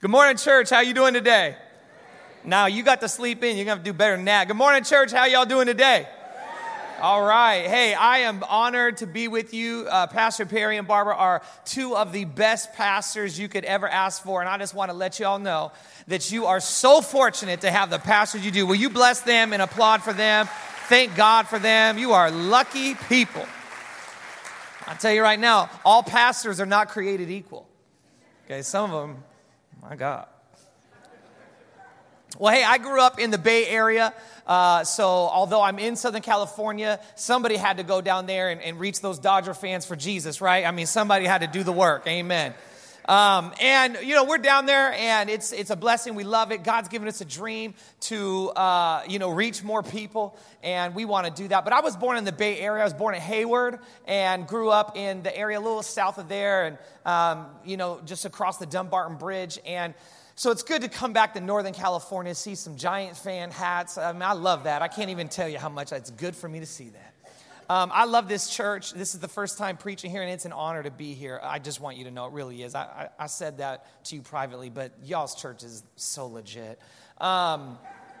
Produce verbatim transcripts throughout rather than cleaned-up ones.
Good morning, church. How you doing today? Now, you got to sleep in. You're going to do better than that. Good morning, church. How y'all doing today? All right. Hey, I am honored to be with you. Uh, Pastor Perry and Barbara are two of the best pastors you could ever ask for, and I just want to let you all know that you are so fortunate to have the pastors you do. Will you bless them and applaud for them? Thank God for them. You are lucky people. I'll tell you right now, all pastors are not created equal. Okay, some of them, my God. Well, hey, I grew up in the Bay Area, uh, so although I'm in Southern California, somebody had to go down there and, and reach those Dodger fans for Jesus, right? I mean, somebody had to do the work. Amen. Um, and, you know, we're down there, and it's it's a blessing. We love it. God's given us a dream to, uh, you know, reach more people, and we want to do that. But I was born in the Bay Area. I was born in Hayward and grew up in the area a little south of there and, um, you know, just across the Dumbarton Bridge. And so it's good to come back to Northern California, see some Giant fan hats. I mean, I love that. I can't even tell you how much it's good for me to see that. Um, I love this church. This is the first time preaching here, and it's an honor to be here. I just want you to know it really is. I, I, I said that to you privately, but y'all's church is so legit. Um,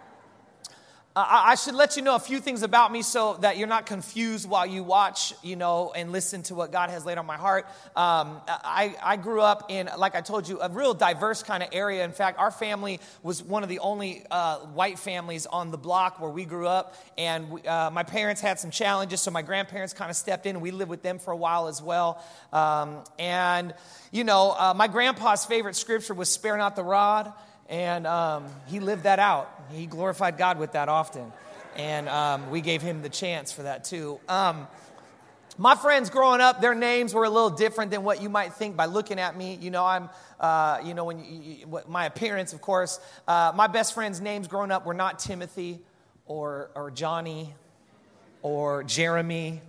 I, I should let you know a few things about me so that you're not confused while you watch, you know, and listen to what God has laid on my heart. Um, I, I grew up in, like I told you, a real diverse kind of area. In fact, our family was one of the only uh, white families on the block where we grew up. And we, uh, my parents had some challenges, so my grandparents kind of stepped in, and we lived with them for a while as well. Um, and, you know, uh, my grandpa's favorite scripture was "Spare not the rod." And um, he lived that out. He glorified God with that often. And um, we gave him the chance for that too. Um, my friends growing up, their names were a little different than what you might think by looking at me. You know, I'm, uh, you know, when you, you, my appearance, of course. Uh, my best friends' names growing up were not Timothy or or Johnny or Jeremy.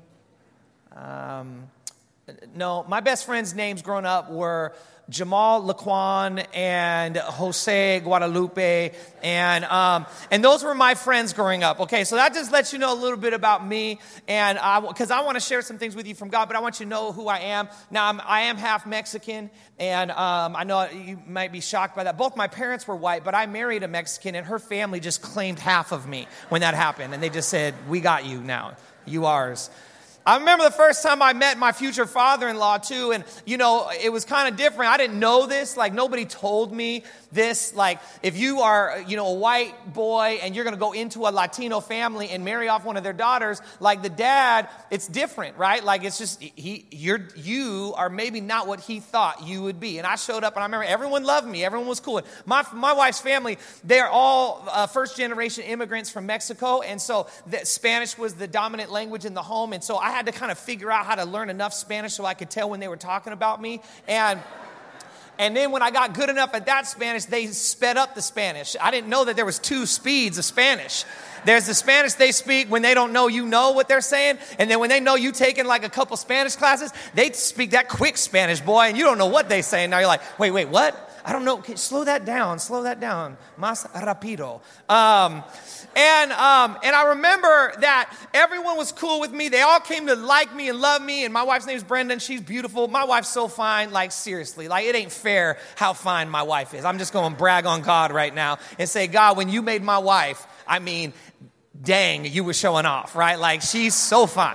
Um, no, my best friends' names growing up were Jamal Laquan and Jose Guadalupe, and um, and those were my friends growing up. Okay, so that just lets you know a little bit about me, and because I, I want to share some things with you from God, but I want you to know who I am. Now, I'm, I am half Mexican, and um, I know you might be shocked by that. Both my parents were white, but I married a Mexican, and her family just claimed half of me when that happened, and they just said, "We got you now, you ours." I remember the first time I met my future father-in-law, too, and, you know, it was kind of different. I didn't know this. Like, nobody told me this. Like, if you are, you know, a white boy and you're going to go into a Latino family and marry off one of their daughters, like the dad, it's different, right? Like, it's just, he, you're, you are maybe not what he thought you would be. And I showed up, and I remember everyone loved me. Everyone was cool. My, my wife's family, they're all uh, first-generation immigrants from Mexico, and so the, Spanish was the dominant language in the home, and so I I had to kind of figure out how to learn enough Spanish so I could tell when they were talking about me. And and then when I got good enough at that Spanish, they sped up the Spanish. I didn't know that there was two speeds of Spanish. There's the Spanish they speak when they don't know you know what they're saying. And then when they know you taking like a couple Spanish classes, they speak that quick Spanish, boy, and you don't know what they say. Now you're like, wait, wait, what? I don't know. Okay, slow that down. Slow that down. Más rápido. Um, and um, and I remember that everyone was cool with me. They all came to like me and love me. And my wife's name is Brenda, and she's beautiful. My wife's so fine. Like, seriously. Like, it ain't fair how fine my wife is. I'm just going to brag on God right now and say, God, when you made my wife, I mean, dang, you were showing off, right? Like, she's so fine.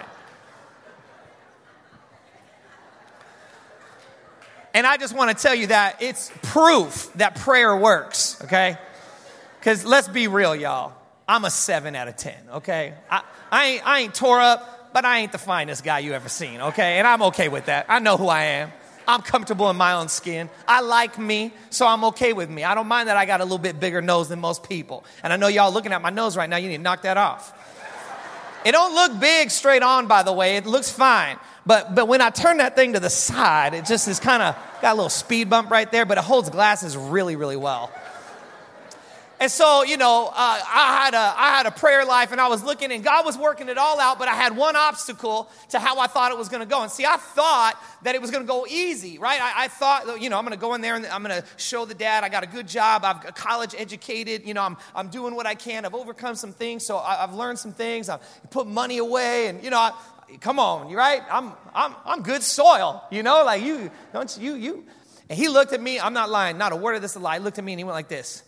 And I just want to tell you that it's proof that prayer works, okay? Because let's be real, y'all. I'm a seven out of ten, okay? I, I, ain't, I ain't tore up, but I ain't the finest guy you ever seen, okay? And I'm okay with that. I know who I am. I'm comfortable in my own skin. I like me, so I'm okay with me. I don't mind that I got a little bit bigger nose than most people. And I know y'all looking at my nose right now. You need to knock that off. It don't look big straight on, by the way. It looks fine. But but when I turn that thing to the side, it just is kind of got a little speed bump right there, but it holds glasses really, really well. And so, you know, uh, I had a I had a prayer life, and I was looking, and God was working it all out, but I had one obstacle to how I thought it was going to go. And see, I thought that it was going to go easy, right? I, I thought, you know, I'm going to go in there, and I'm going to show the dad I got a good job. I'm college educated. You know, I'm I'm doing what I can. I've overcome some things, so I, I've learned some things. I've put money away, and, you know, I, come on, you right? I'm I'm I'm good soil, you know, like you don't you you. And he looked at me. I'm not lying. Not a word of this is a lie. He looked at me and he went like this.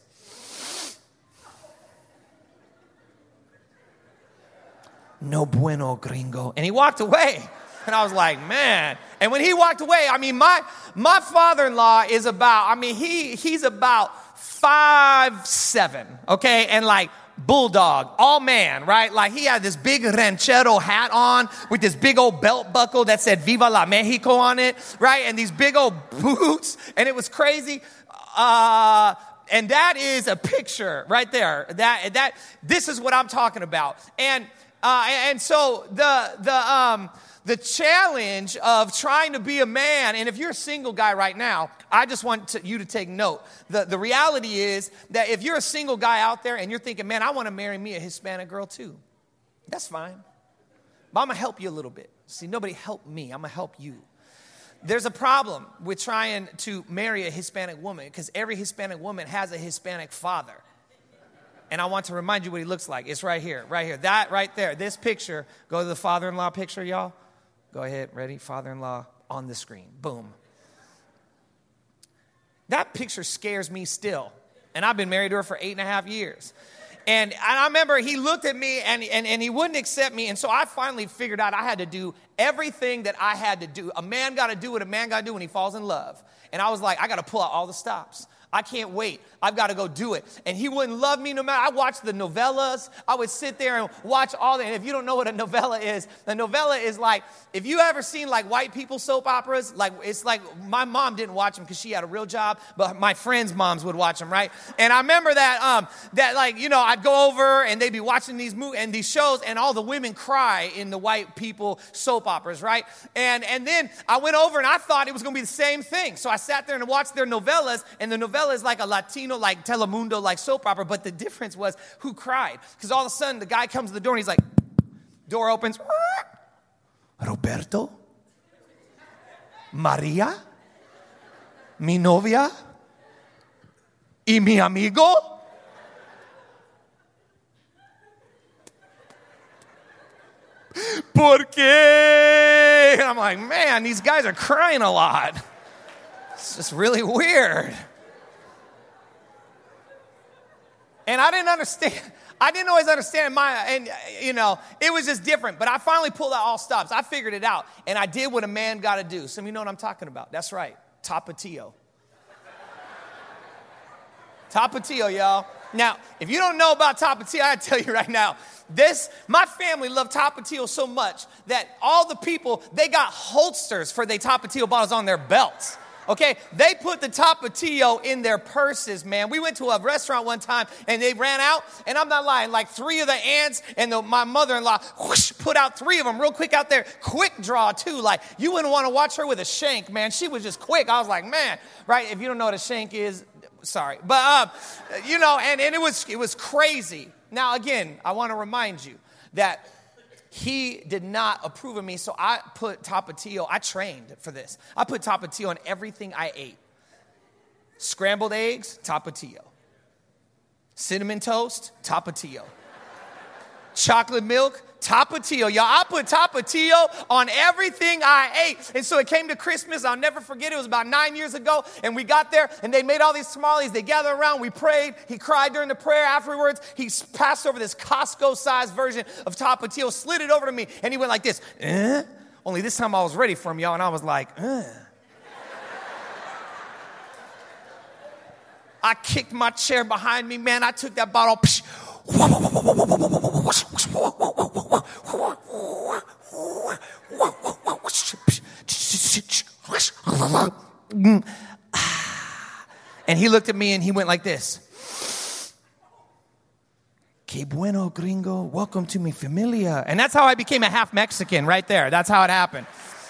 No bueno, gringo. And he walked away. And I was like, man. And when he walked away, I mean, my my father-in-law is about, I mean, he he's about five seven, okay? And like bulldog, all man, right? Like he had this big ranchero hat on with this big old belt buckle that said Viva la Mexico on it, right? And these big old boots. And it was crazy. Uh, and that is a picture right there. That that this is what I'm talking about. And uh, and so the the um The challenge of trying to be a man, and if you're a single guy right now, I just want to, you to take note. The, the reality is that if you're a single guy out there and you're thinking, man, I want to marry me a Hispanic girl too, that's fine. But I'm going to help you a little bit. See, nobody helped me. I'm going to help you. There's a problem with trying to marry a Hispanic woman because every Hispanic woman has a Hispanic father. And I want to remind you what he looks like. It's right here, right here. That right there, this picture. Go to the father-in-law picture, y'all. Go ahead, ready? Father-in-law on the screen. Boom. That picture scares me still. And I've been married to her for eight and a half years. And, and I remember he looked at me and, and, and he wouldn't accept me. And so I finally figured out I had to do everything that I had to do. A man got to do what a man got to do when he falls in love. And I was like, I got to pull out all the stops. I can't wait. I've got to go do it. And he wouldn't love me no matter. I watched the novellas. I would sit there and watch all that. And if you don't know what a novella is, a novella is like, if you ever seen like white people soap operas, like it's like my mom didn't watch them because she had a real job, but my friends' moms would watch them, right? And I remember that, um, that like, you know, I'd go over and they'd be watching these movies and these shows and all the women cry in the white people soap operas, right? And, and then I went over and I thought it was going to be the same thing. So I sat there and watched their novellas, and the novella is like a Latino, like Telemundo, like soap opera, but the difference was who cried. Because all of a sudden, the guy comes to the door and he's like, door opens. Roberto? Maria? Mi novia? Y mi amigo? ¿Por qué? And I'm like, man, these guys are crying a lot. It's just really weird. And I didn't understand. I didn't always understand my, and you know, it was just different. But I finally pulled out all stops. I figured it out. And I did what a man got to do. Some of you know what I'm talking about. That's right. Tapatio. Tapatio, y'all. Now, if you don't know about Tapatio, I tell you right now, this, my family loved Tapatio so much that all the people, they got holsters for their Tapatio bottles on their belts. Okay, they put the Tapatio in their purses, man. We went to a restaurant one time, and they ran out, and I'm not lying, like three of the aunts and the, my mother-in-law whoosh, put out three of them real quick out there. Quick draw, too. Like, you wouldn't want to watch her with a shank, man. She was just quick. I was like, man, right? If you don't know what a shank is, sorry. But, um, you know, and, and it was it was crazy. Now, again, I want to remind you that he did not approve of me, so I put Tapatio, I trained for this. I put Tapatio on everything I ate. Scrambled eggs, Tapatio. Cinnamon toast, Tapatio. Chocolate milk, Tapatio. Y'all, I put Tapatio on everything I ate. And so it came to Christmas. I'll never forget. It was about nine years ago. And we got there and they made all these tamales. They gathered around. We prayed. He cried during the prayer afterwards. He passed over this Costco-sized version of Tapatio, slid it over to me. And he went like this. Eh? Only this time I was ready for him, y'all. And I was like, eh. I kicked my chair behind me, man. I took that bottle. Psh, and he looked at me and he went like this. Que bueno, gringo. Welcome to mi familia. And that's how I became a half Mexican right there. That's how it happened.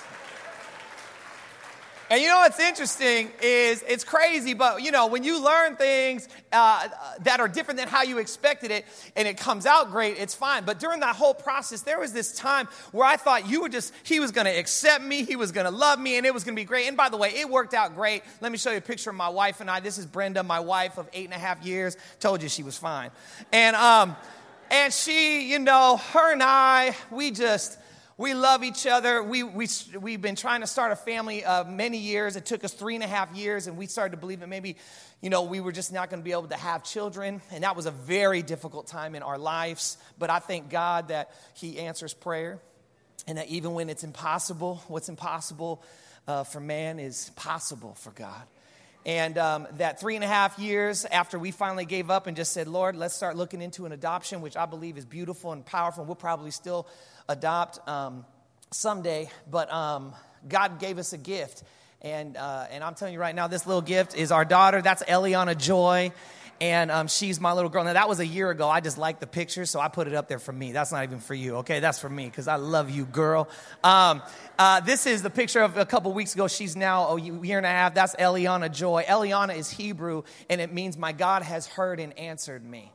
And you know what's interesting is it's crazy, but you know, when you learn things uh, that are different than how you expected it and it comes out great, it's fine. But during that whole process, there was this time where I thought you were just, he was going to accept me, he was going to love me, and it was going to be great. And by the way, it worked out great. Let me show you a picture of my wife and I. This is Brenda, my wife of eight and a half years. Told you she was fine. And, um, and she, you know, her and I, we just... We love each other. We, we, we've been trying to start a family uh, many years. It took us three and a half years, and we started to believe that maybe, you know, we were just not going to be able to have children. And that was a very difficult time in our lives. But I thank God that he answers prayer, and that even when it's impossible, what's impossible uh, for man is possible for God. And um, that three and a half years after we finally gave up and just said, Lord, let's start looking into an adoption, which I believe is beautiful and powerful, and we'll probably still adopt um, someday. But um, God gave us a gift. And uh, and I'm telling you right now, this little gift is our daughter. That's Eliana Joy. And um, she's my little girl. Now, that was a year ago. I just liked the picture, so I put it up there for me. That's not even for you, okay? That's for me, because I love you, girl. Um, uh, this is the picture of a couple weeks ago. She's now a year and a half. That's Eliana Joy. Eliana is Hebrew, and it means my God has heard and answered me.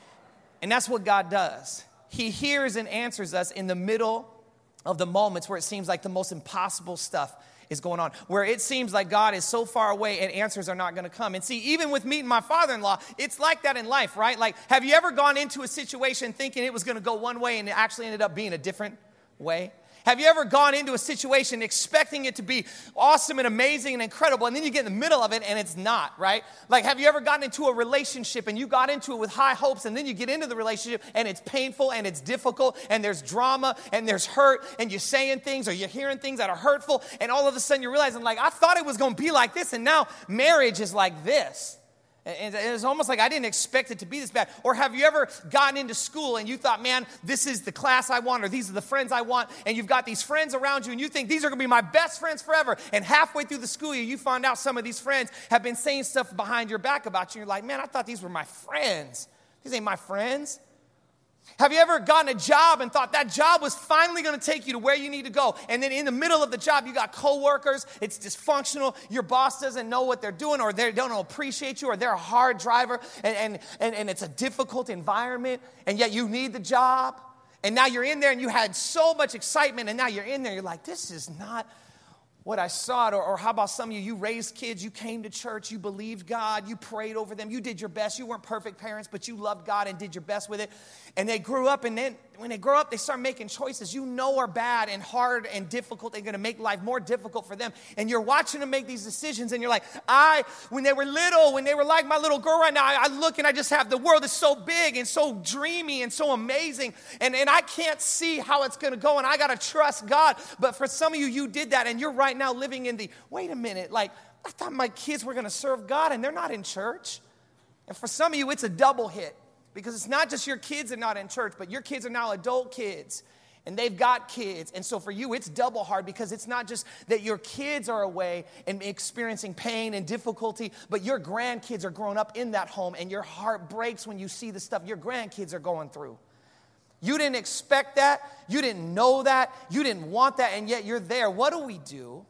And that's what God does. He hears and answers us in the middle of the moments where it seems like the most impossible stuff is going on, where it seems like God is so far away and answers are not going to come. And see, even with meeting my father-in-law, it's like that in life, right? Like, have you ever gone into a situation thinking it was going to go one way and it actually ended up being a different way? Have you ever gone into a situation expecting it to be awesome and amazing and incredible, and then you get in the middle of it and it's not, right? Like, have you ever gotten into a relationship and you got into it with high hopes, and then you get into the relationship and it's painful and it's difficult and there's drama and there's hurt and you're saying things or you're hearing things that are hurtful, and all of a sudden you're realizing, like, I thought it was going to be like this, and now marriage is like this. And it's almost like I didn't expect it to be this bad. Or have you ever gotten into school and you thought, man, this is the class I want, or these are the friends I want, and you've got these friends around you and you think these are going to be my best friends forever, and halfway through the school year you find out some of these friends have been saying stuff behind your back about you. You're like, man, I thought these were my friends. These ain't my friends. Have you ever gotten a job and thought that job was finally going to take you to where you need to go, and then in the middle of the job you got coworkers, it's dysfunctional, your boss doesn't know what they're doing, or they don't appreciate you, or they're a hard driver, and, and, and, and it's a difficult environment, and yet you need the job, and now you're in there and you had so much excitement, and now you're in there, you're like, this is not what I saw. Or, or how about some of you, you raised kids, you came to church, you believed God, you prayed over them, you did your best. You weren't perfect parents, but you loved God and did your best with it. And they grew up, and then when they grow up, they start making choices you know are bad and hard and difficult. They're going to make life more difficult for them. And you're watching them make these decisions, and you're like, I, when they were little, when they were like my little girl right now, I, I look and I just have, the world is so big and so dreamy and so amazing. And, and I can't see how it's going to go, and I got to trust God. But for some of you, you did that, and you're right now living in the, wait a minute, like, I thought my kids were going to serve God, and they're not in church. And for some of you, it's a double hit. Because it's not just your kids are not in church, but your kids are now adult kids, and they've got kids. And so for you, it's double hard, because it's not just that your kids are away and experiencing pain and difficulty, but your grandkids are growing up in that home, and your heart breaks when you see the stuff your grandkids are going through. You didn't expect that. You didn't know that. You didn't want that, and yet you're there. What do we do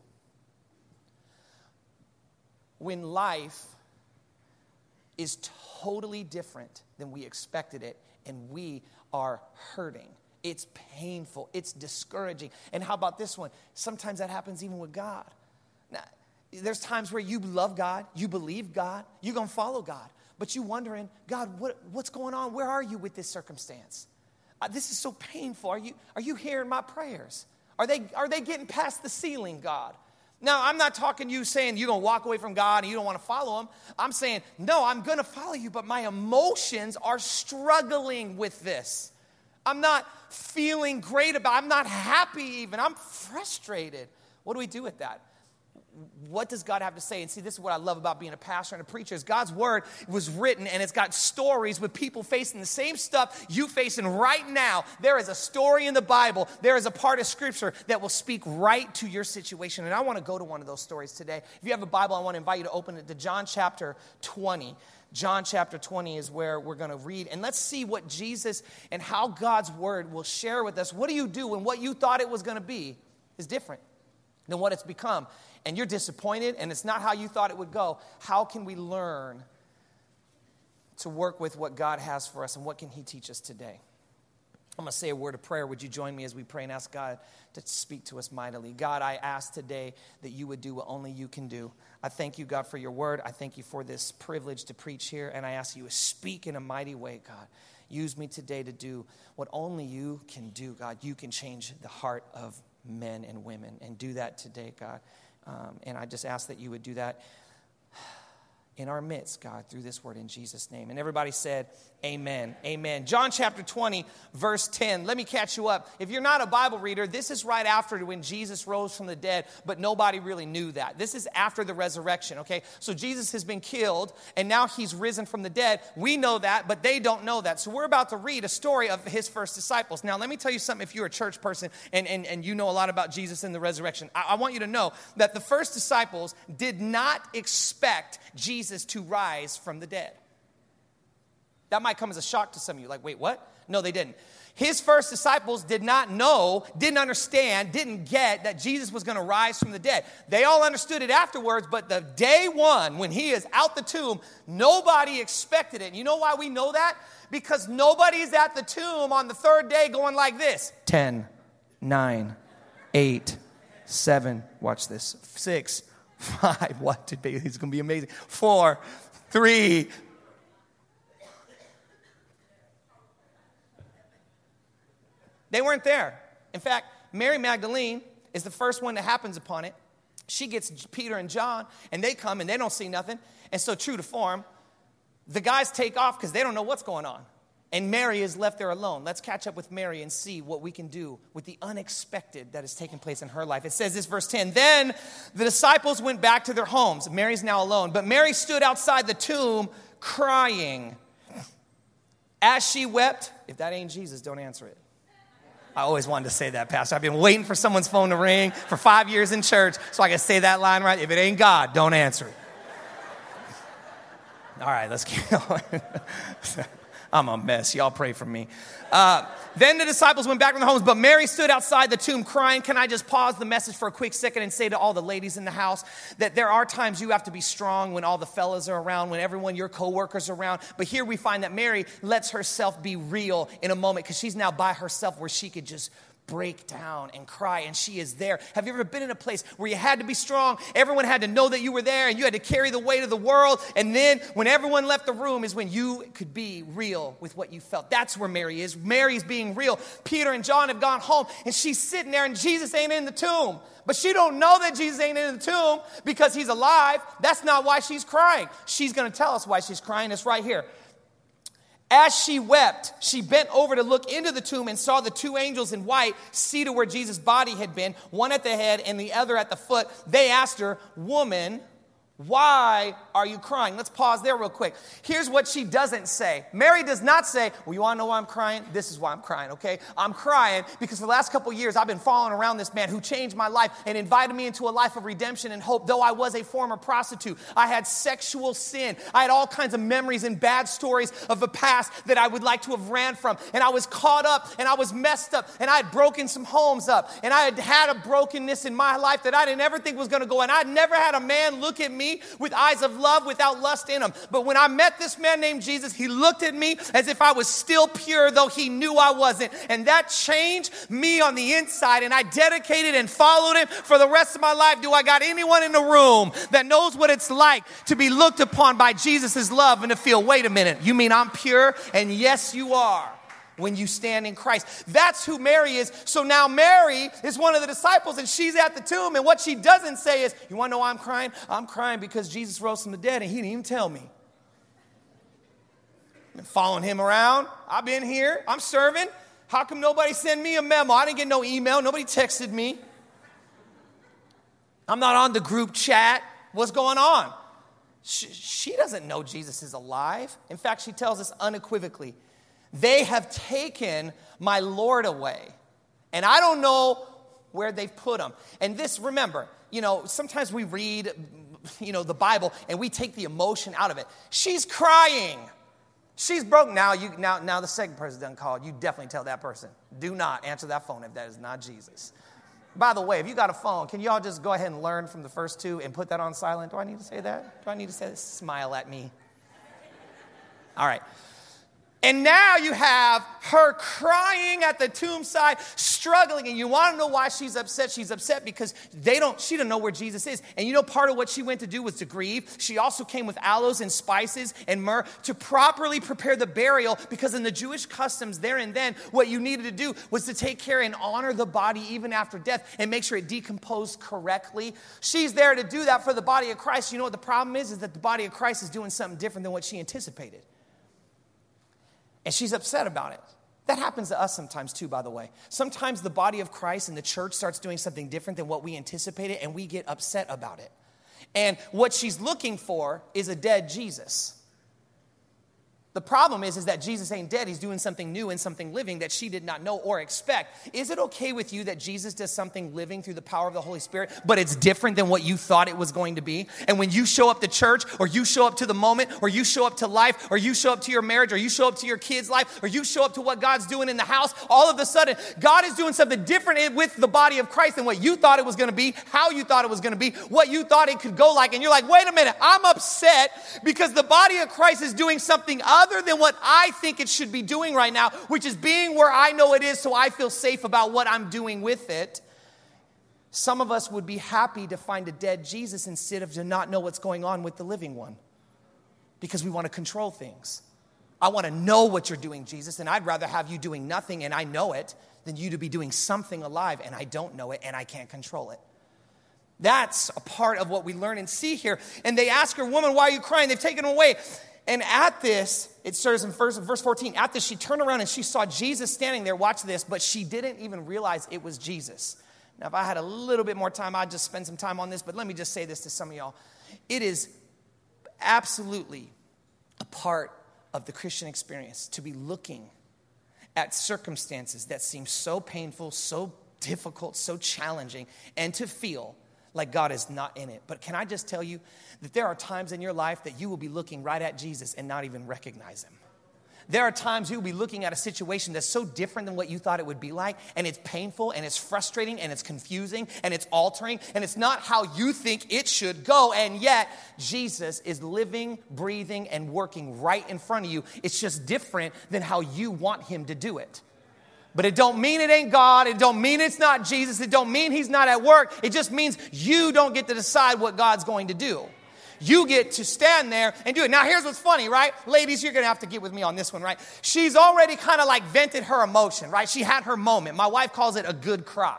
when life is totally different than we expected it, and we are hurting? It's painful. It's discouraging. And how about this one? Sometimes that happens even with God. Now, there's times where you love God, you believe God, you're going to follow God, but you're wondering, God, what, what's going on? Where are you with this circumstance? Uh, this is so painful. Are you, are you hearing my prayers? Are they, are they getting past the ceiling, God? Now, I'm not talking you saying you're going to walk away from God and you don't want to follow him. I'm saying, no, I'm going to follow you, but my emotions are struggling with this. I'm not feeling great about it. I'm not happy even. I'm frustrated. What do we do with that? What does God have to say? And see, this is what I love about being a pastor and a preacher, is God's word was written, and it's got stories with people facing the same stuff you facing right now. There is a story in the Bible. There is a part of Scripture that will speak right to your situation. And I want to go to one of those stories today. If you have a Bible, I want to invite you to open it to John chapter twenty. John chapter twenty is where we're going to read. And let's see what Jesus and how God's word will share with us. What do you do when what you thought it was going to be is different than what it's become? And you're disappointed, and it's not how you thought it would go. How can we learn to work with what God has for us, and what can he teach us today? I'm going to say a word of prayer. Would you join me as we pray and ask God to speak to us mightily? God, I ask today that you would do what only you can do. I thank you, God, for your word. I thank you for this privilege to preach here. And I ask you to speak in a mighty way, God. Use me today to do what only you can do, God. You can change the heart of men and women. And do that today, God. Um, and I just ask that you would do that in our midst, God, through this word in Jesus' name. And everybody said, amen, amen. John chapter twenty, verse ten. Let me catch you up. If you're not a Bible reader, this is right after when Jesus rose from the dead, but nobody really knew that. This is after the resurrection, okay? So Jesus has been killed, and now he's risen from the dead. We know that, but they don't know that. So we're about to read a story of his first disciples. Now, let me tell you something. If you're a church person and, and, and you know a lot about Jesus and the resurrection, I, I want you to know that the first disciples did not expect Jesus to rise from the dead. That might come as a shock to some of you. Like, wait, what? No, they didn't. His first disciples did not know, didn't understand, didn't get that Jesus was going to rise from the dead. They all understood it afterwards, but the day one, when he is out the tomb, nobody expected it. And you know why we know that? Because nobody's at the tomb on the third day going like this. Ten, nine, eight, seven, watch this, six, five, what did they, it's going to be amazing. Four, three. They weren't there. In fact, Mary Magdalene is the first one that happens upon it. She gets Peter and John, and they come, and they don't see nothing. And so true to form, the guys take off because they don't know what's going on. And Mary is left there alone. Let's catch up with Mary and see what we can do with the unexpected that has taken place in her life. It says this, verse ten, then the disciples went back to their homes. Mary's now alone. But Mary stood outside the tomb crying. As she wept, if that ain't Jesus, don't answer it. I always wanted to say that, Pastor. I've been waiting for someone's phone to ring for five years in church so I can say that line right. If it ain't God, don't answer it. All right, let's keep going. I'm a mess. Y'all pray for me. Uh, then the disciples went back to their homes, but Mary stood outside the tomb crying. Can I just pause the message for a quick second and say to all the ladies in the house that there are times you have to be strong when all the fellas are around, when everyone, your coworkers are around. But here we find that Mary lets herself be real in a moment because she's now by herself where she could just break down and cry, and she is there. Have you ever been in a place where you had to be strong? Everyone had to know that you were there, and you had to carry the weight of the world. And then when everyone left the room is when you could be real with what you felt. That's where Mary is. Mary's being real. Peter and John have gone home, and she's sitting there, and Jesus ain't in the tomb. But she don't know that Jesus ain't in the tomb because he's alive. That's not why she's crying. She's going to tell us why she's crying. It's right here. As she wept, she bent over to look into the tomb and saw the two angels in white seated where Jesus' body had been, one at the head and the other at the foot. They asked her, "Woman, why are you crying?" Let's pause there real quick. Here's what she doesn't say. Mary does not say, well, you want to know why I'm crying? This is why I'm crying, okay? I'm crying because for the last couple of years, I've been following around this man who changed my life and invited me into a life of redemption and hope. Though I was a former prostitute, I had sexual sin. I had all kinds of memories and bad stories of the past that I would like to have ran from. And I was caught up and I was messed up and I had broken some homes up. And I had had a brokenness in my life that I didn't ever think was going to go. And I'd never had a man look at me with eyes of love without lust in them. But when I met this man named Jesus, he looked at me as if I was still pure, though he knew I wasn't. And that changed me on the inside, and I dedicated and followed him for the rest of my life. Do I got anyone in the room that knows what it's like to be looked upon by Jesus' love and to feel, wait a minute, you mean I'm pure? And yes, you are. When you stand in Christ. That's who Mary is. So now Mary is one of the disciples and she's at the tomb. And what she doesn't say is, you want to know why I'm crying? I'm crying because Jesus rose from the dead and he didn't even tell me. I've been following him around. I've been here. I'm serving. How come nobody sent me a memo? I didn't get no email. Nobody texted me. I'm not on the group chat. What's going on? She, she doesn't know Jesus is alive. In fact, she tells us unequivocally, they have taken my Lord away, and I don't know where they've put him. And this, remember, you know, sometimes we read, you know, the Bible, and we take the emotion out of it. She's crying. She's broken. Now, you, now, now the second person done called. You definitely tell that person, do not answer that phone if that is not Jesus. By the way, if you got a phone, can y'all just go ahead and learn from the first two and put that on silent? Do I need to say that? Do I need to say that? Smile at me. All right. And now you have her crying at the tomb side, struggling. And you want to know why she's upset? She's upset because they don't, she didn't know where Jesus is. And you know, part of what she went to do was to grieve. She also came with aloes and spices and myrrh to properly prepare the burial, because in the Jewish customs there and then, what you needed to do was to take care and honor the body even after death and make sure it decomposed correctly. She's there to do that for the body of Christ. You know what the problem is? Is that the body of Christ is doing something different than what she anticipated. And she's upset about it. That happens to us sometimes too, by the way. Sometimes the body of Christ and the church starts doing something different than what we anticipated, and we get upset about it. And what she's looking for is a dead Jesus. The problem is, is that Jesus ain't dead. He's doing something new and something living that she did not know or expect. Is it okay with you that Jesus does something living through the power of the Holy Spirit, but it's different than what you thought it was going to be? And when you show up to church, or you show up to the moment, or you show up to life, or you show up to your marriage, or you show up to your kids' life, or you show up to what God's doing in the house, all of a sudden, God is doing something different with the body of Christ than what you thought it was going to be, how you thought it was going to be, what you thought it could go like. And you're like, wait a minute, I'm upset because the body of Christ is doing something other other than what I think it should be doing right now, which is being where I know it is so I feel safe about what I'm doing with it. Some of us would be happy to find a dead Jesus instead of to not know what's going on with the living one, because we want to control things. I want to know what you're doing, Jesus, and I'd rather have you doing nothing and I know it than you to be doing something alive and I don't know it and I can't control it. That's a part of what we learn and see here. And they ask her, woman, why are you crying? They've taken him away. And at this, it says in verse fourteen, at this she turned around and she saw Jesus standing there. Watch this, but she didn't even realize it was Jesus. Now, if I had a little bit more time, I'd just spend some time on this, but let me just say this to some of y'all. It is absolutely a part of the Christian experience to be looking at circumstances that seem so painful, so difficult, so challenging, and to feel like God is not in it. But can I just tell you that there are times in your life that you will be looking right at Jesus and not even recognize him. There are times you'll be looking at a situation that's so different than what you thought it would be like, and it's painful, and it's frustrating, and it's confusing, and it's altering, and it's not how you think it should go, and yet Jesus is living, breathing, and working right in front of you. It's just different than how you want him to do it. But it don't mean it ain't God. It don't mean it's not Jesus. It don't mean he's not at work. It just means you don't get to decide what God's going to do. You get to stand there and do it. Now, here's what's funny, right? Ladies, you're going to have to get with me on this one, right? She's already kind of like vented her emotion, right? She had her moment. My wife calls it a good cry.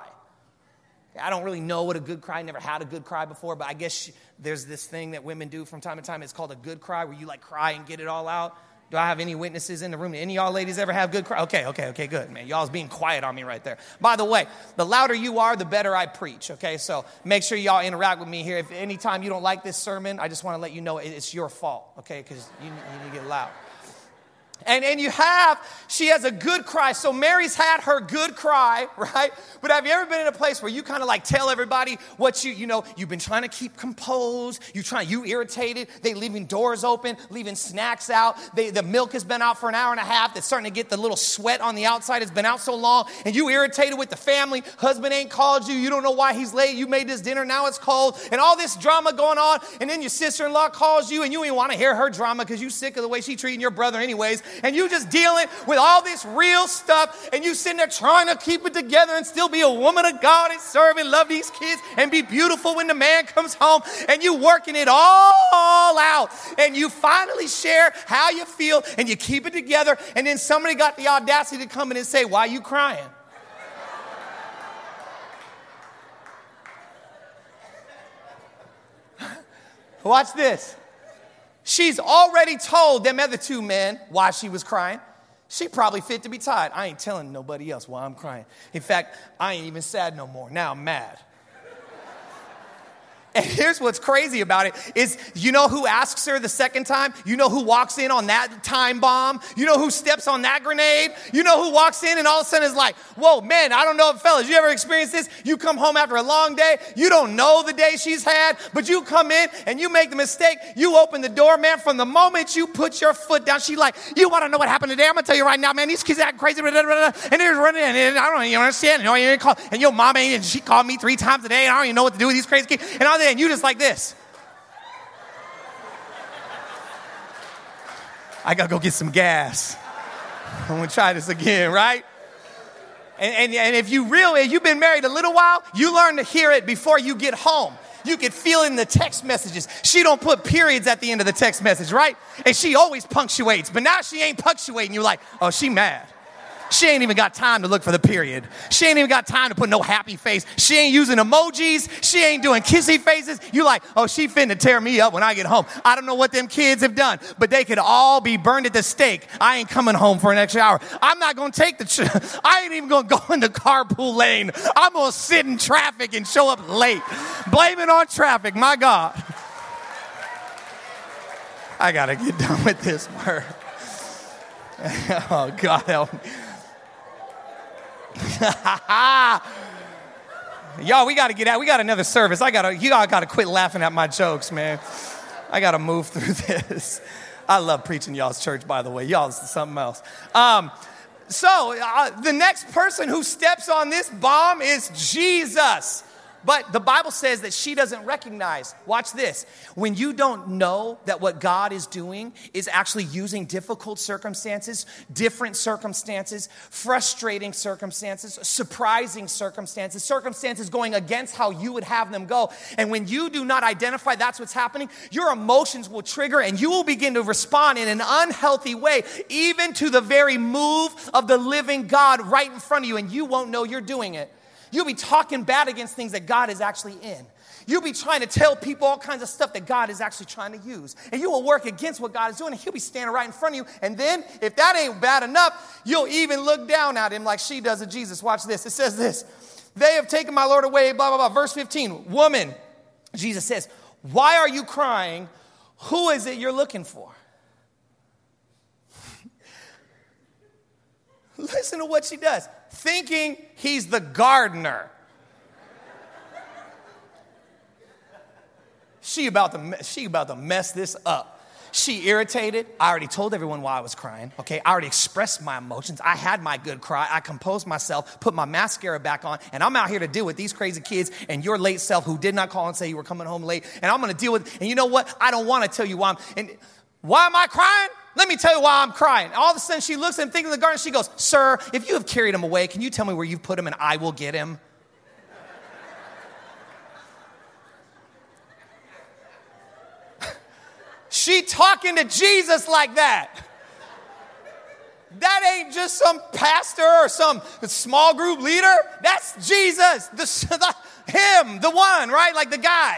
I don't really know what a good cry. I never had a good cry before, but I guess she, there's this thing that women do from time to time. It's called a good cry, where you like cry and get it all out. Do I have any witnesses in the room? Any of y'all ladies ever have good cry? Okay, okay, okay, good, man. Y'all's being quiet on me right there. By the way, the louder you are, the better I preach, okay? So make sure y'all interact with me here. If anytime you don't like this sermon, I just want to let you know it's your fault, okay? Because you, you need to get loud. And, and you have, she has a good cry. So Mary's had her good cry, right? But have you ever been in a place where you kind of like tell everybody what you, you know, you've been trying to keep composed. You trying, you irritated. They leaving doors open, leaving snacks out. They, the milk has been out for an hour and a half. It's starting to get the little sweat on the outside. It's been out so long. And you irritated with the family. Husband ain't called you. You don't know why he's late. You made this dinner. Now it's cold. And all this drama going on. And then your sister-in-law calls you and you ain't want to hear her drama because you sick of the way she's treating your brother anyways. And you just dealing with all this real stuff, and you sitting there trying to keep it together and still be a woman of God and serve and love these kids and be beautiful when the man comes home, and you working it all out, and you finally share how you feel, and you keep it together, and then somebody got the audacity to come in and say, why are you crying? Watch this. She's already told them other two men why she was crying. She probably fit to be tied. I ain't telling nobody else why I'm crying. In fact, I ain't even sad no more. Now I'm mad. And here's what's crazy about it is, you know who asks her the second time? You know who walks in on that time bomb? You know who steps on that grenade? You know who walks in and all of a sudden is like, whoa, man, I don't know if fellas, you ever experienced this? You come home after a long day. You don't know the day she's had, but you come in and you make the mistake. You open the door, man. From the moment you put your foot down, she like, you want to know what happened today? I'm going to tell you right now, man, these kids acting crazy. Blah, blah, blah, and they're running in, and I don't even understand. You know, you call, and your mom ain't, and she called me three times a day, and I don't even know what to do with these crazy kids. And all that, and you just like this. I got to go get some gas. I'm going to try this again, right? And, and, and if you really, you've been married a little while, you learn to hear it before you get home. You could feel it in the text messages. She don't put periods at the end of the text message, right? And she always punctuates, but now she ain't punctuating. You're like, oh, she mad. She ain't even got time to look for the period. She ain't even got time to put no happy face. She ain't using emojis. She ain't doing kissy faces. You like, oh, she finna tear me up when I get home. I don't know what them kids have done, but they could all be burned at the stake. I ain't coming home for an extra hour. I'm not going to take the, ch- I ain't even going to go in the carpool lane. I'm going to sit in traffic and show up late. Blame it on traffic, my God. I got to get done with this word. Oh, God help me. Y'all, we got to get out. We got another service. I got to, you all got to quit laughing at my jokes, man. I got to move through this. I love preaching y'all's church, by the way. Y'all's something else. Um, so uh, the next person who steps on this bomb is Jesus. But the Bible says that she doesn't recognize. Watch this. When you don't know that what God is doing is actually using difficult circumstances, different circumstances, frustrating circumstances, surprising circumstances, circumstances going against how you would have them go. And when you do not identify that's what's happening, your emotions will trigger and you will begin to respond in an unhealthy way, even to the very move of the living God right in front of you, and you won't know you're doing it. You'll be talking bad against things that God is actually in. You'll be trying to tell people all kinds of stuff that God is actually trying to use. And you will work against what God is doing, and he'll be standing right in front of you. And then, if that ain't bad enough, you'll even look down at him like she does at Jesus. Watch this. It says this. They have taken my Lord away, blah, blah, blah. Verse fifteen. Woman, Jesus says, why are you crying? Who is it you're looking for? Listen to what she does. Thinking he's the gardener. She about to, she about to mess this up. She irritated. I already told everyone why I was crying. Okay, I already expressed my emotions. I had my good cry. I composed myself, put my mascara back on, and I'm out here to deal with these crazy kids and your late self who did not call and say you were coming home late. And I'm going to deal with, and you know what? I don't want to tell you why I'm, and why am I crying? Let me tell you why I'm crying. All of a sudden, she looks at him, thinking of the garden. She goes, sir, if you have carried him away, can you tell me where you've put him and I will get him? She talking to Jesus like that. That ain't just some pastor or some small group leader. That's Jesus, the, the, him, the one, right? Like the guy.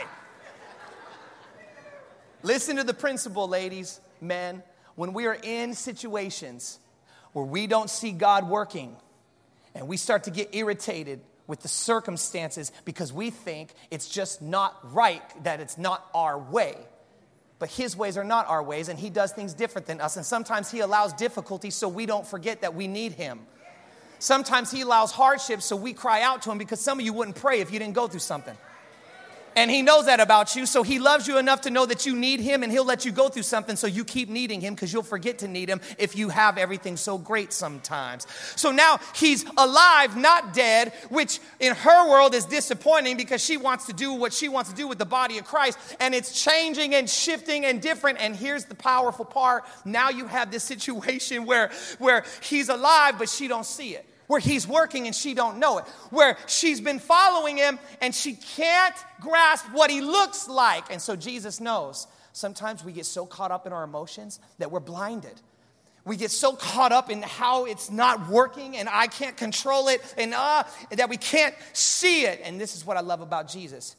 Listen to the principle, ladies, men. When we are in situations where we don't see God working and we start to get irritated with the circumstances because we think it's just not right, that it's not our way. But his ways are not our ways, and he does things different than us. And sometimes he allows difficulty so we don't forget that we need him. Sometimes he allows hardships so we cry out to him, because some of you wouldn't pray if you didn't go through something. And he knows that about you, so he loves you enough to know that you need him, and he'll let you go through something so you keep needing him, because you'll forget to need him if you have everything so great sometimes. So now he's alive, not dead, which in her world is disappointing because she wants to do what she wants to do with the body of Christ, and it's changing and shifting and different. And here's the powerful part. Now you have this situation where, where he's alive, but she don't see it. Where he's working and she don't know it. Where she's been following him and she can't grasp what he looks like. And so Jesus knows. Sometimes we get so caught up in our emotions that we're blinded. We get so caught up in how it's not working and I can't control it and uh, that we can't see it. And this is what I love about Jesus.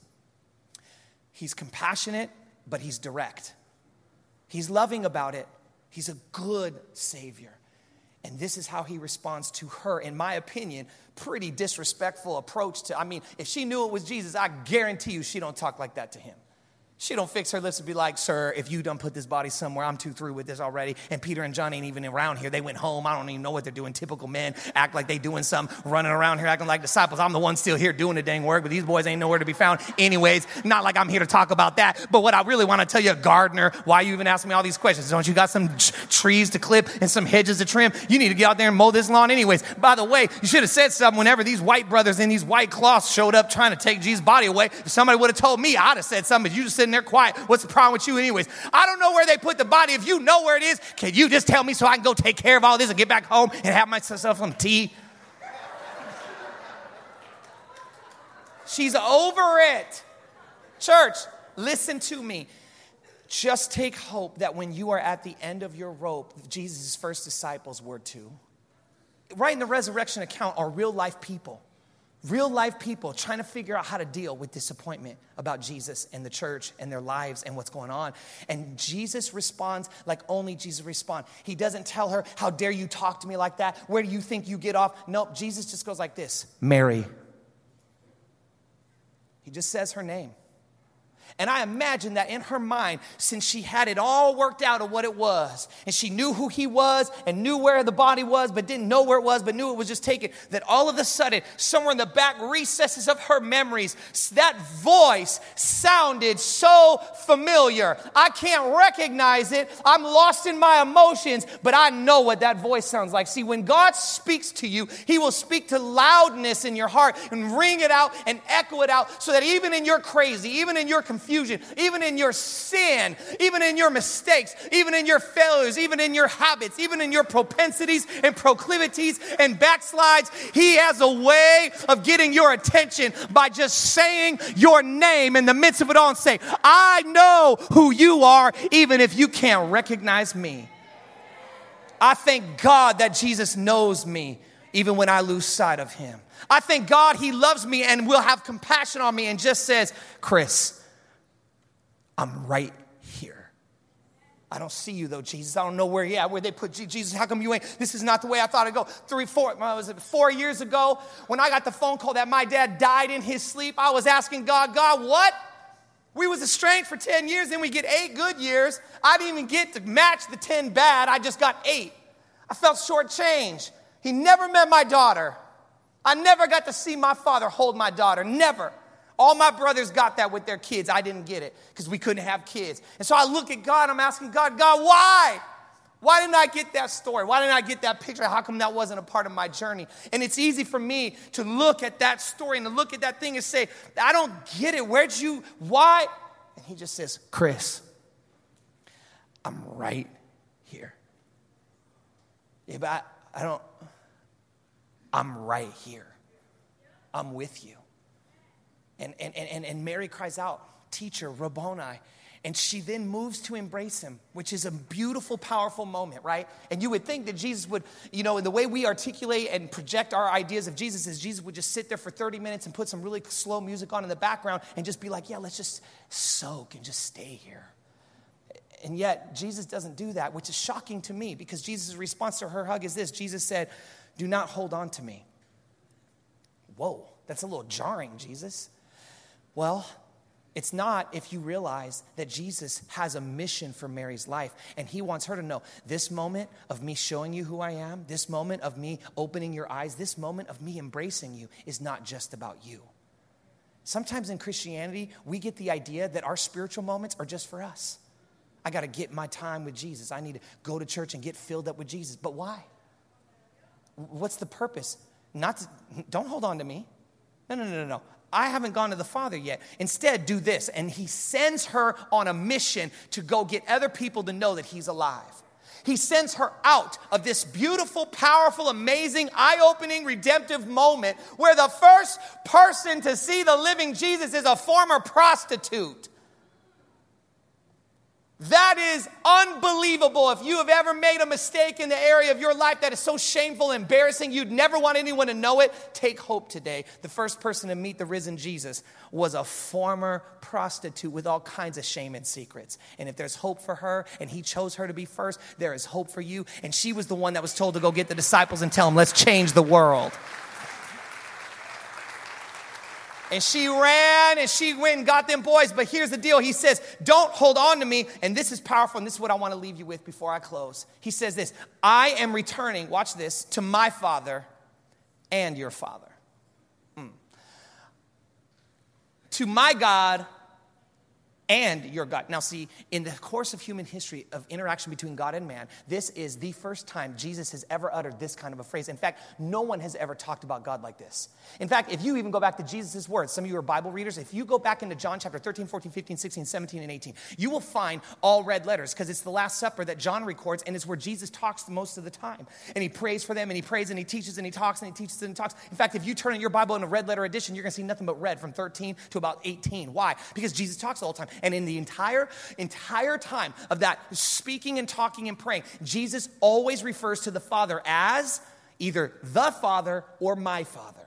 He's compassionate, but he's direct. He's loving about it. He's a good Savior. And this is how he responds to her, in my opinion, pretty disrespectful approach to, I mean, if she knew it was Jesus, I guarantee you she don't talk like that to him. She don't fix her lips and be like, sir, if you done put this body somewhere, I'm too through with this already. And Peter and John ain't even around here. They went home. I don't even know what they're doing. Typical men act like they doing something, running around here acting like disciples. I'm the one still here doing the dang work, but these boys ain't nowhere to be found. Anyways, not like I'm here to talk about that. But what I really want to tell you, gardener, why you even asking me all these questions? Don't you got some t- trees to clip and some hedges to trim? You need to get out there and mow this lawn anyways. By the way, you should have said something whenever these white brothers in these white cloths showed up trying to take Jesus' body away. If somebody would have told me, I'd have said something, but you just sitting sitting there quiet. What's the problem with you anyways? I don't know where they put the body. If you know where it is, can you just tell me so I can go take care of all this and get back home and have myself some tea? She's over it. Church, listen to me. Just take hope that when you are at the end of your rope, Jesus' first disciples were too. Right in the resurrection account are real life people. Real life people trying to figure out how to deal with disappointment about Jesus and the church and their lives and what's going on. And Jesus responds like only Jesus responds. He doesn't tell her, how dare you talk to me like that? Where do you think you get off? Nope, Jesus just goes like this, Mary. He just says her name. And I imagine that in her mind, since she had it all worked out of what it was, and she knew who he was and knew where the body was, but didn't know where it was, but knew it was just taken, that all of a sudden, somewhere in the back recesses of her memories, that voice sounded so familiar. I can't recognize it. I'm lost in my emotions, but I know what that voice sounds like. See, when God speaks to you, he will speak to loudness in your heart and ring it out and echo it out so that even in your crazy, even in your confusion, Confusion, even in your sin, even in your mistakes, even in your failures, even in your habits, even in your propensities and proclivities and backslides, he has a way of getting your attention by just saying your name in the midst of it all and say, I know who you are, even if you can't recognize me. I thank God that Jesus knows me, even when I lose sight of him. I thank God he loves me and will have compassion on me and just says, Chris, I'm right here. I don't see you though, Jesus. I don't know where you at, where they put Jesus. How come you ain't? This is not the way I thought I'd go. Three, four, what was it, four years ago, when I got the phone call that my dad died in his sleep, I was asking God, God, what? We was estranged for ten years, then we get eight good years. I didn't even get to match the ten bad. I just got eight. I felt shortchanged. He never met my daughter. I never got to see my father hold my daughter. Never. All my brothers got that with their kids. I didn't get it because we couldn't have kids. And so I look at God, I'm asking God, God, why? Why didn't I get that story? Why didn't I get that picture? How come that wasn't a part of my journey? And it's easy for me to look at that story and to look at that thing and say, I don't get it. Where'd you, why? And he just says, Chris, I'm right here. Yeah, but I, I don't, I'm right here. I'm with you. And, and, and, and Mary cries out, teacher, Rabboni. And she then moves to embrace him, which is a beautiful, powerful moment, right? And you would think that Jesus would, you know, in the way we articulate and project our ideas of Jesus is Jesus would just sit there for thirty minutes and put some really slow music on in the background and just be like, yeah, let's just soak and just stay here. And yet Jesus doesn't do that, which is shocking to me because Jesus' response to her hug is this. Jesus said, do not hold on to me. Whoa, that's a little jarring, Jesus. Well, it's not if you realize that Jesus has a mission for Mary's life and he wants her to know this moment of me showing you who I am, this moment of me opening your eyes, this moment of me embracing you is not just about you. Sometimes in Christianity, we get the idea that our spiritual moments are just for us. I got to get my time with Jesus. I need to go to church and get filled up with Jesus. But why? What's the purpose? Not to, don't hold on to me. No, no, no, no, no. I haven't gone to the Father yet. Instead, do this. And he sends her on a mission to go get other people to know that he's alive. He sends her out of this beautiful, powerful, amazing, eye-opening, redemptive moment where the first person to see the living Jesus is a former prostitute. That is unbelievable. If you have ever made a mistake in the area of your life that is so shameful, embarrassing, you'd never want anyone to know it, take hope today. The first person to meet the risen Jesus was a former prostitute with all kinds of shame and secrets. And if there's hope for her and he chose her to be first, there is hope for you. And she was the one that was told to go get the disciples and tell them, let's change the world. And she ran and she went and got them boys. But here's the deal. He says, don't hold on to me. And this is powerful. And this is what I want to leave you with before I close. He says this, I am returning, watch this, to my Father and your Father. Mm. To my God and your God. Now see, in the course of human history of interaction between God and man, this is the first time Jesus has ever uttered this kind of a phrase. In fact, no one has ever talked about God like this. In fact, if you even go back to Jesus' words, some of you are Bible readers, if you go back into John chapter thirteen, fourteen, fifteen, sixteen, seventeen, and eighteen, you will find all red letters because it's the Last Supper that John records, and it's where Jesus talks the most of the time. And he prays for them, and he prays, and he teaches, and he talks, and he teaches, and he talks. In fact, if you turn in your Bible in a red letter edition, you're going to see nothing but red from thirteen to about eighteen. Why? Because Jesus talks the whole time. And in the entire, entire time of that speaking and talking and praying, Jesus always refers to the Father as either the Father or my Father.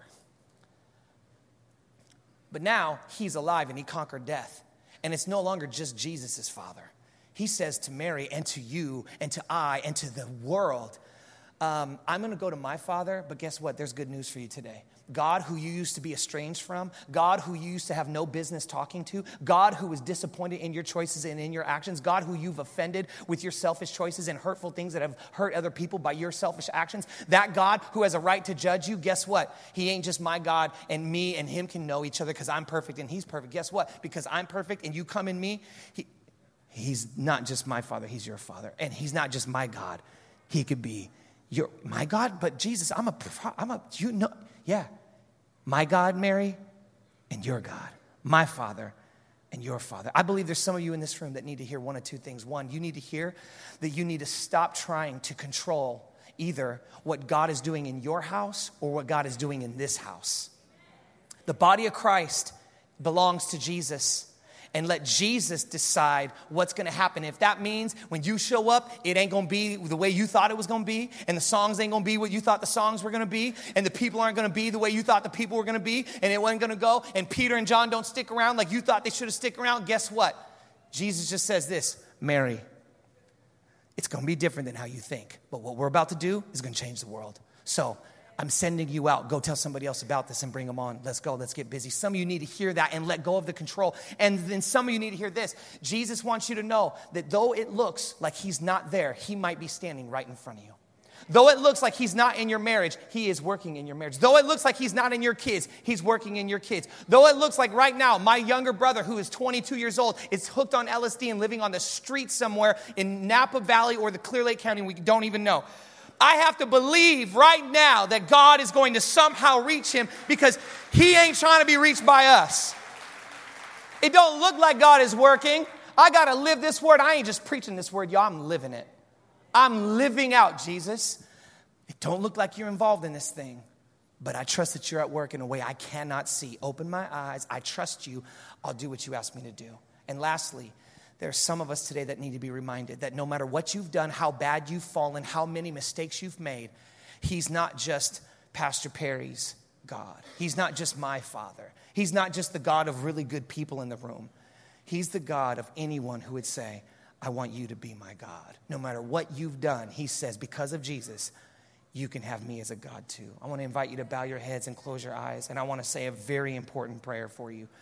But now he's alive and he conquered death. And it's no longer just Jesus' Father. He says to Mary and to you and to I and to the world, um, I'm going to go to my Father, but guess what? There's good news for you today. God who you used to be estranged from, God who you used to have no business talking to, God who was disappointed in your choices and in your actions, God who you've offended with your selfish choices and hurtful things that have hurt other people by your selfish actions, that God who has a right to judge you, guess what? He ain't just my God, and me and him can know each other because I'm perfect and he's perfect. Guess what? Because I'm perfect and you come in me, he, he's not just my Father, he's your Father. And he's not just my God, he could be your my God, but Jesus, I'm a, I'm a, you know, yeah. My God, Mary, and your God. My Father and your Father. I believe there's some of you in this room that need to hear one of two things. One, you need to hear that you need to stop trying to control either what God is doing in your house or what God is doing in this house. The body of Christ belongs to Jesus. And let Jesus decide what's going to happen. If that means when you show up, it ain't going to be the way you thought it was going to be. And the songs ain't going to be what you thought the songs were going to be. And the people aren't going to be the way you thought the people were going to be. And it wasn't going to go. And Peter and John don't stick around like you thought they should have stick around. Guess what? Jesus just says this, Mary, it's going to be different than how you think. But what we're about to do is going to change the world. So I'm sending you out. Go tell somebody else about this and bring them on. Let's go. Let's get busy. Some of you need to hear that and let go of the control. And then some of you need to hear this. Jesus wants you to know that though it looks like he's not there, he might be standing right in front of you. Though it looks like he's not in your marriage, he is working in your marriage. Though it looks like he's not in your kids, he's working in your kids. Though it looks like right now, my younger brother, who is twenty-two years old, is hooked on L S D and living on the street somewhere in Napa Valley or the Clear Lake County, we don't even know. I have to believe right now that God is going to somehow reach him because he ain't trying to be reached by us. It don't look like God is working. I got to live this word. I ain't just preaching this word, y'all. I'm living it. I'm living out, Jesus. It don't look like you're involved in this thing, but I trust that you're at work in a way I cannot see. Open my eyes. I trust you. I'll do what you ask me to do. And lastly, there are some of us today that need to be reminded that no matter what you've done, how bad you've fallen, how many mistakes you've made, he's not just Pastor Perry's God. He's not just my Father. He's not just the God of really good people in the room. He's the God of anyone who would say, I want you to be my God. No matter what you've done, he says, because of Jesus, you can have me as a God too. I want to invite you to bow your heads and close your eyes, and I want to say a very important prayer for you.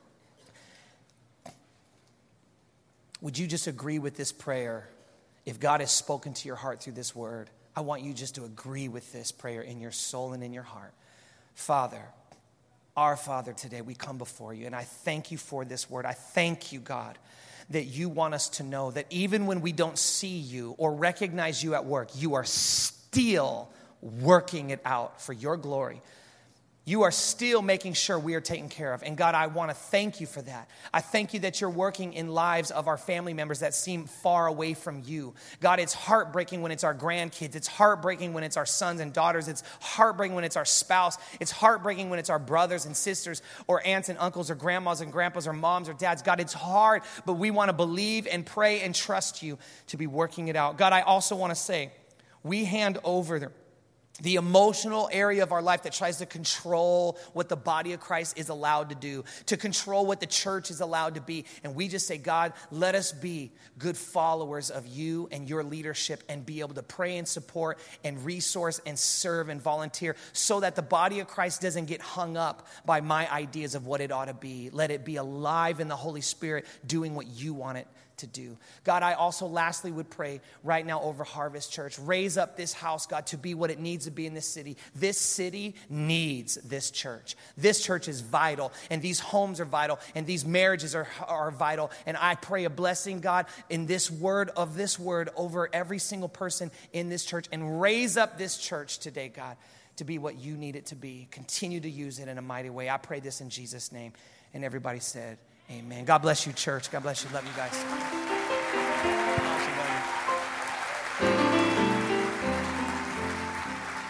Would you just agree with this prayer? If God has spoken to your heart through this word, I want you just to agree with this prayer in your soul and in your heart. Father, our Father, today we come before you, and I thank you for this word. I thank you, God, that you want us to know that even when we don't see you or recognize you at work, you are still working it out for your glory. You are still making sure we are taken care of. And God, I want to thank you for that. I thank you that you're working in lives of our family members that seem far away from you. God, it's heartbreaking when it's our grandkids. It's heartbreaking when it's our sons and daughters. It's heartbreaking when it's our spouse. It's heartbreaking when it's our brothers and sisters or aunts and uncles or grandmas and grandpas or moms or dads. God, it's hard, but we want to believe and pray and trust you to be working it out. God, I also want to say, we hand over the The emotional area of our life that tries to control what the body of Christ is allowed to do, to control what the church is allowed to be. And we just say, God, let us be good followers of you and your leadership and be able to pray and support and resource and serve and volunteer so that the body of Christ doesn't get hung up by my ideas of what it ought to be. Let it be alive in the Holy Spirit doing what you want it to do. God, I also lastly would pray right now over Harvest Church. Raise up this house, God, to be what it needs to be in this city. This city needs this church. This church is vital, and these homes are vital, and these marriages are, are vital. And I pray a blessing, God, in this word of this word over every single person in this church, and raise up this church today, God, to be what you need it to be. Continue to use it in a mighty way. I pray this in Jesus' name. And everybody said, amen. God bless you, church. God bless you. Love you guys.